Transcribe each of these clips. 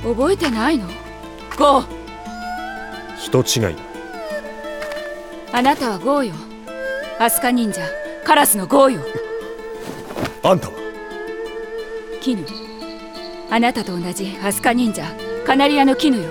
覚えてないの？ゴー。 人違いだ。 あなたはゴーよ。アスカ忍者カラスのゴーよ。 あんたは？ キヌ。あなたと同じアスカ忍者カナリアのキヌよ。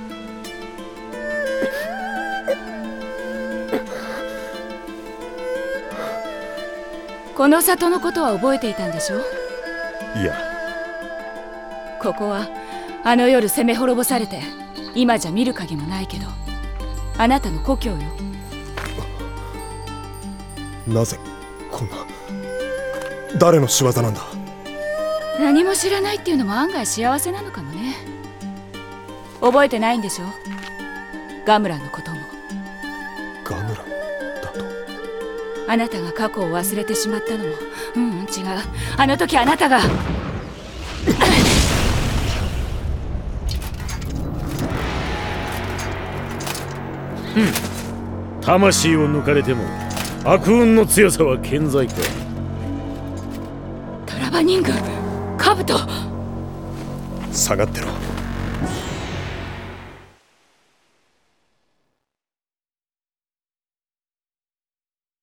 この里のことは覚えていたんでしょ？ いや。 ここはあの夜攻め滅ぼされて今じゃ見る影もないけど、あなたの故郷よ。 なぜこんな。誰の仕業なんだ？ 何も知らないっていうのも案外幸せなのかもね。覚えてないんでしょ？ガムランのことも。 ガムランだと？ あなたが過去を忘れてしまったのも、違う。あの時あなたが魂を抜かれても悪運の強さは健在か。 トラバニング、カブト。 下がってろ。